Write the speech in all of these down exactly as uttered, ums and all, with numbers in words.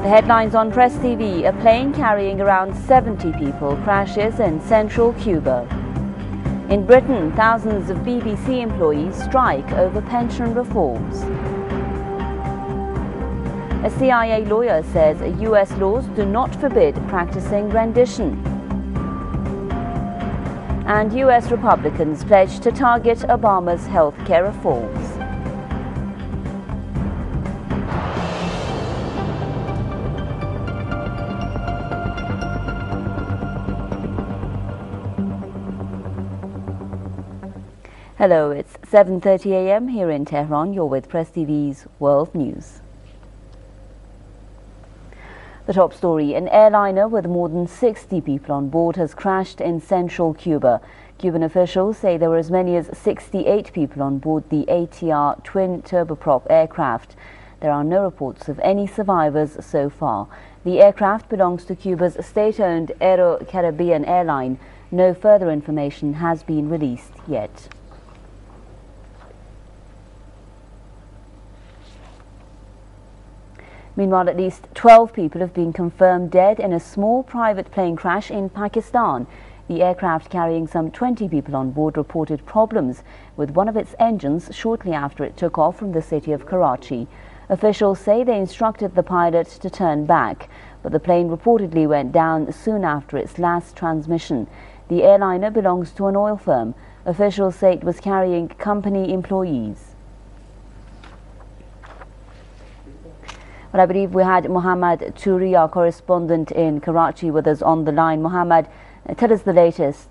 The headlines on Press T V: a plane carrying around seventy people crashes in central Cuba. In Britain, thousands of B B C employees strike over pension reforms. A C I A lawyer says U S laws do not forbid practicing rendition. And U S Republicans pledge to target Obama's healthcare reforms. Hello, it's seven thirty a m here in Tehran. You're with Press T V's World News. The top story: an airliner with more than sixty people on board has crashed in central Cuba. Cuban officials say there were as many as sixty-eight people on board the A T R twin turboprop aircraft. There are no reports of any survivors so far. The aircraft belongs to Cuba's state-owned Aero Caribbean airline. No further information has been released yet. Meanwhile, at least twelve people have been confirmed dead in a small private plane crash in Pakistan. The aircraft carrying some twenty people on board reported problems with one of its engines shortly after it took off from the city of Karachi. Officials say they instructed the pilot to turn back, but the plane reportedly went down soon after its last transmission. The airliner belongs to an oil firm. Officials say it was carrying company employees. Well, I believe we had Mohammad Turi, our correspondent in Karachi, with us on the line. Mohammad, tell us the latest.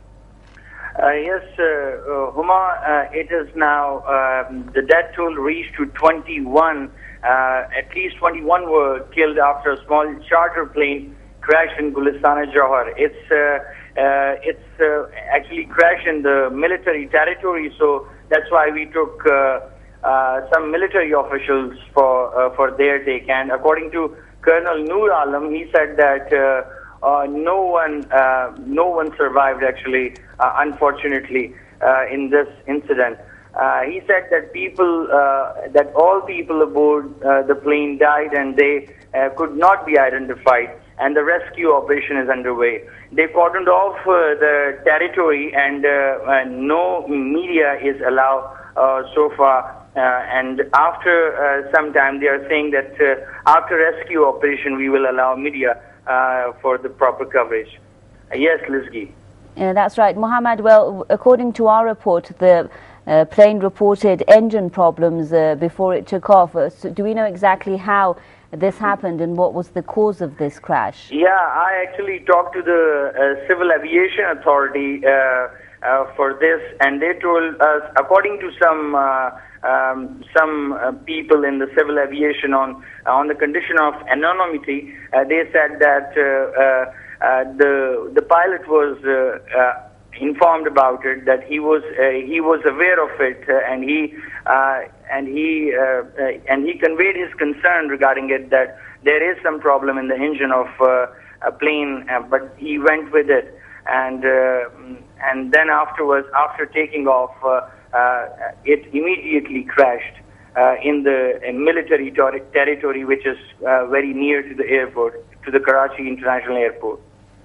Uh, yes, uh, uh, Huma, uh, it is now, um, the death toll reached to twenty-one. Uh, at least twenty-one were killed after a small charter plane crashed in Gulistana Johar. It's, uh, uh, it's uh, actually crashed in the military territory, so that's why we took uh, Uh, some military officials for uh, for their take, and according to Colonel Noor Alam, he said that uh, uh, no one uh, no one survived actually, uh, unfortunately, uh, in this incident. Uh, he said that people uh, that all people aboard uh, the plane died and they uh, could not be identified, and the rescue operation is underway. They cordoned off uh, the territory, and, uh, and no media is allowed uh, so far. Uh, and after uh, some time, they are saying that uh, after rescue operation, we will allow media uh, for the proper coverage. Uh, yes, Lizgi. Yeah, that's right, Mohammed. Well, according to our report, the uh, plane reported engine problems uh, before it took off. Uh, so do we know exactly how this happened and what was the cause of this crash? Yeah, I actually talked to the uh, Civil Aviation Authority uh, uh, for this, and they told us, according to some uh, Um, some uh, people in the civil aviation, on uh, on the condition of anonymity, uh, they said that uh, uh, uh, the the pilot was uh, uh, informed about it, that he was uh, he was aware of it, uh, and he uh, and he uh, uh, and he conveyed his concern regarding it, that there is some problem in the engine of uh, a plane, uh, but he went with it, and uh, and then afterwards, after taking off, Uh, Uh, it immediately crashed uh, in the in military ter territory, which is uh, very near to the airport, to the Karachi International Airport.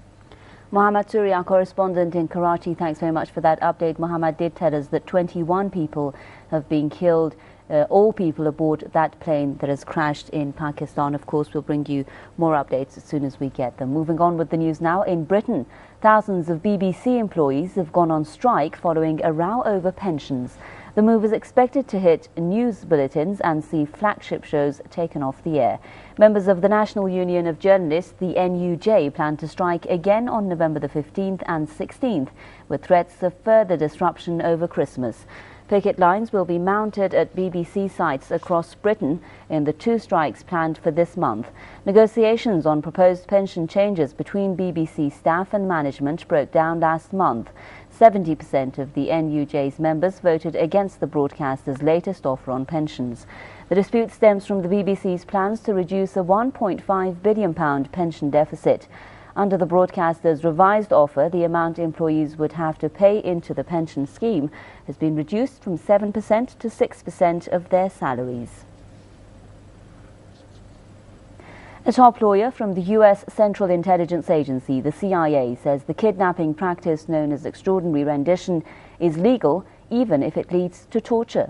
Mohammad Turi, our correspondent in Karachi, thanks very much for that update. Mohammad did tell us that twenty-one people have been killed, uh, all people aboard that plane that has crashed in Pakistan. Of course, we'll bring you more updates as soon as we get them. Moving on with the news now. In Britain, thousands of B B C employees have gone on strike following a row over pensions. The move is expected to hit news bulletins and see flagship shows taken off the air. Members of the National Union of Journalists, the N U J, plan to strike again on November the fifteenth and sixteenth, with threats of further disruption over Christmas. Picket lines will be mounted at B B C sites across Britain in the two strikes planned for this month. Negotiations on proposed pension changes between B B C staff and management broke down last month. seventy percent of the N U J's members voted against the broadcaster's latest offer on pensions. The dispute stems from the B B C's plans to reduce a one point five billion pound pension deficit. Under the broadcaster's revised offer, the amount employees would have to pay into the pension scheme has been reduced from seven percent to six percent of their salaries. A top lawyer from the U S Central Intelligence Agency, the C I A, says the kidnapping practice known as extraordinary rendition is legal even if it leads to torture.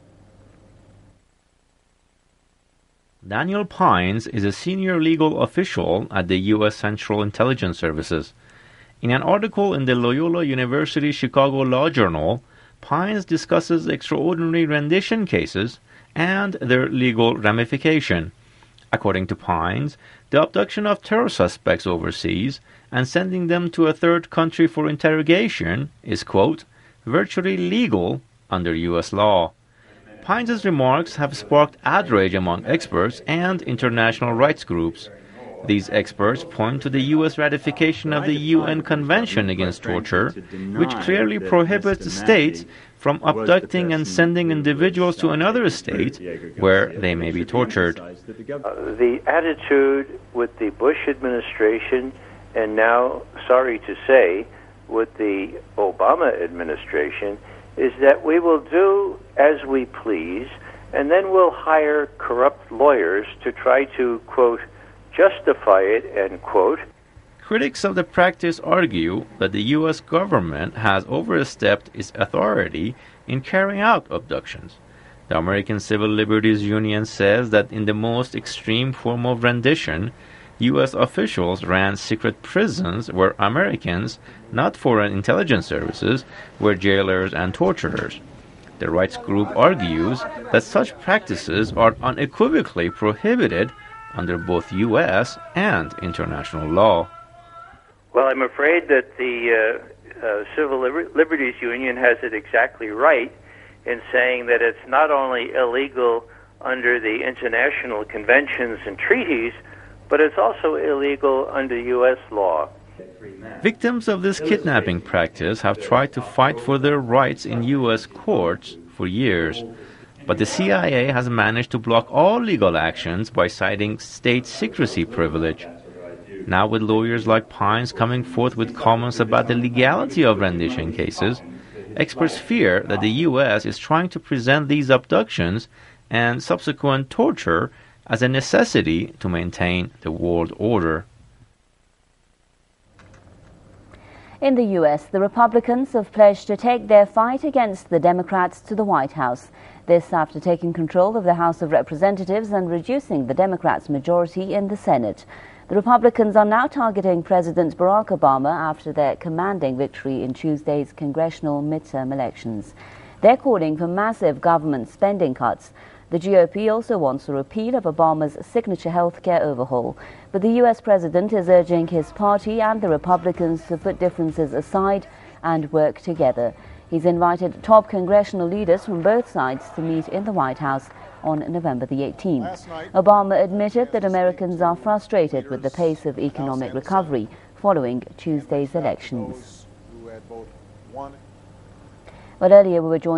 Daniel Pines is a senior legal official at the U S Central Intelligence Services. In an article in the Loyola University Chicago Law Journal, Pines discusses extraordinary rendition cases and their legal ramification. According to Pines, the abduction of terror suspects overseas and sending them to a third country for interrogation is, quote, virtually legal under U S law. Pines' remarks have sparked outrage among experts and international rights groups. These experts point to the U S ratification of the U N Convention Against Torture, which clearly prohibits states from abducting and sending individuals to another state where they may be tortured. Uh, the attitude with the Bush administration, and now, sorry to say, with the Obama administration, is that we will do as we please, and then we'll hire corrupt lawyers to try to, quote, justify it, end quote. Critics of the practice argue that the U S government has overstepped its authority in carrying out abductions. The American Civil Liberties Union says that in the most extreme form of rendition, U S officials ran secret prisons where Americans, not foreign intelligence services, were jailers and torturers. The rights group argues that such practices are unequivocally prohibited under both U S and international law. Well, I'm afraid that the uh, uh, Civil Liber- Liberties Union has it exactly right in saying that it's not only illegal under the international conventions and treaties, but it's also illegal under U S law. Victims of this kidnapping practice have tried to fight for their rights in U S courts for years, but the C I A has managed to block all legal actions by citing state secrecy privilege. Now, with lawyers like Pines coming forth with comments about the legality of rendition cases, experts fear that the U S is trying to present these abductions and subsequent torture as a necessity to maintain the world order. In the U S, the Republicans have pledged to take their fight against the Democrats to the White House. This after taking control of the House of Representatives and reducing the Democrats' majority in the Senate. The Republicans are now targeting President Barack Obama after their commanding victory in Tuesday's congressional midterm elections. They're calling for massive government spending cuts. The G O P also wants a repeal of Obama's signature health care overhaul. But the U S president is urging his party and the Republicans to put differences aside and work together. He's invited top congressional leaders from both sides to meet in the White House on November the eighteenth. Obama admitted that Americans are frustrated with the pace of economic recovery following Tuesday's elections. But earlier we were joined